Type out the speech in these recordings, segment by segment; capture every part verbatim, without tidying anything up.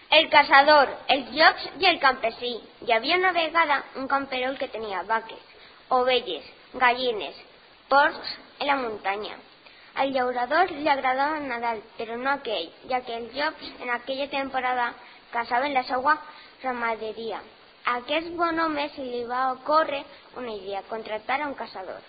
El caçador, els llops i el campesí. Hi havia una vegada un camperol que tenia vaques, ovelles, gallines, porcs en la muntanya. Al llaurador li agradava Nadal, però no aquell, ja que els llops en aquella temporada caçaven la seva ramaderia. A aquest bon home se li va ocórrer una idea, contractar a un caçador.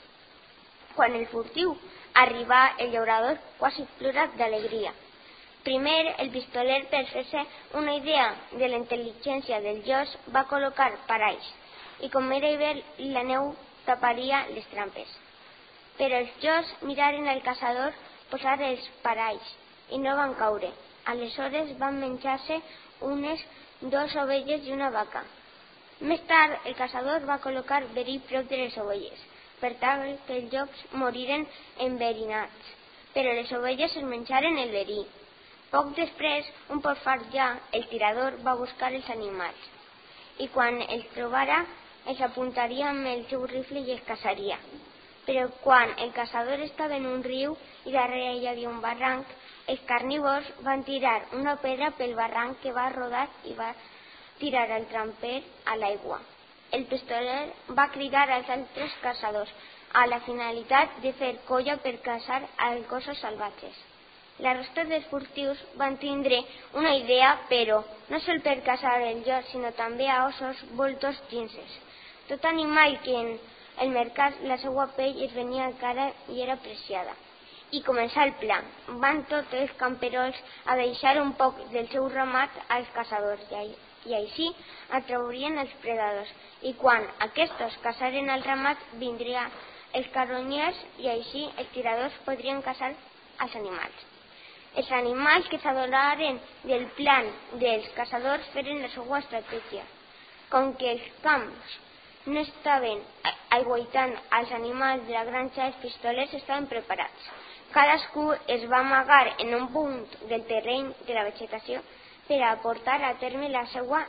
Quan el furtiu arribà, el llaurador quasi plora d'alegria. Primer, el pistoler, per fer-se una idea de la intel·ligència del gos, va col·locar paralls, i com era hivern, la neu taparia les trampes. Però els gos miraren al caçador posar els paralls i no van caure. Aleshores van menjar-se unes dos ovelles i una vaca. Més tard, el caçador va col·locar verí prop de les ovelles, per tal que els llops moriren enverinats, però les ovelles es menjaren el verí. Poc després, un poc fart ja, el tirador va buscar els animals, i quan els trobara, els apuntaria amb el seu rifle i els caçaria. Però quan el caçador estava en un riu i darrere hi havia un barranc, els carnívors van tirar una pedra pel barranc que va rodar i va tirar el tramper a l'aigua. El pistoler va cridar als altres caçadors a la finalitat de fer colla per caçar als gossos salvatges. La resta dels furtius van tindre una idea, però no sol per caçar el llop, sinó també a ossos, voltos, ginses. Tot animal que en el mercat la seva pell es venia cara i era apreciada. I començà el pla. Van tots els camperols a deixar un poc del seu ramat als caçadors i així atraurien els predadors. I quan aquests caçaren el ramat, vindrien els carronyers i així els tiradors podrien caçar els animals. Els animals que s'adonaren del plan dels caçadors feren la seva estratègia. Com que els camps no estaven aiguaitant als animals de la granja, els pistolers estaven preparats. Cadascú es va amagar en un punt del terreny de la vegetació per a portar a terme la seva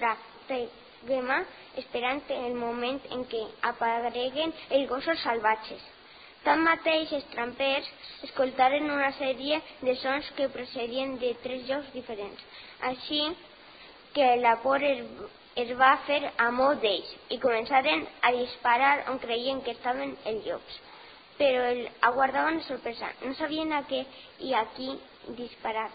estratègia, esperant el moment en què apareguen els gossos salvatges. Tanmateix, els trampers escoltaren una sèrie de sons que procedien de tres llocs diferents, així que la por es va fer amo d'ells i començaren a disparar on creien que estaven els llops. Però aguardaven sorpresa, no sabien a què i a qui disparar,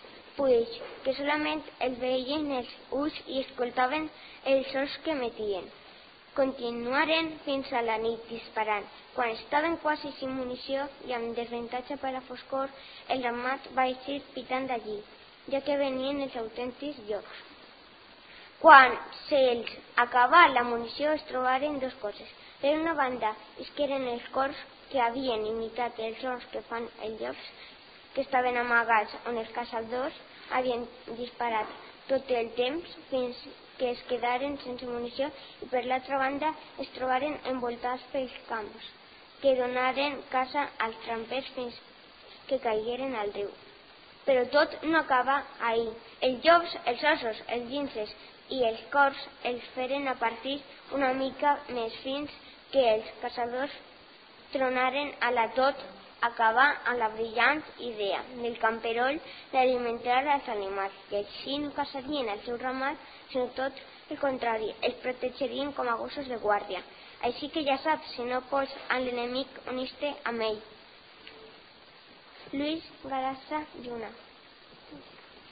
pues que solament els veien els ulls i escoltaven els sons que emetien. Continuaren fins a la nit disparant. Quan estaven quasi sin munició i amb desavantatge per la foscor, el ramat va eixir pitant d'allí, ja que venien els autèntics llops. Quan se'ls acabà la munició es trobaren dues coses. Per una banda, isqueren els cors que havien imitat els sons que fan els llops, que estaven amagats on els caçadors havien disparat tot el temps fins que es quedaren sense munició, i per l'altra banda es trobaren envoltats pels camps, que donaren caça als trampers fins que caigueren al riu. Però tot no acaba ahí. Els llops, els ossos, els ginses i els corcs els feren a partir una mica més fins que els caçadors tronaren a la tot acabar amb la brillant idea del camperol d'alimentar els animals, i així no caçarien el seu ramat, sinó tot el contrari, els protegirien com a gossos de guàrdia. Així que ja saps, si no pots amb l'enemic, unir-te amb ell. Luis Garassa Lluna.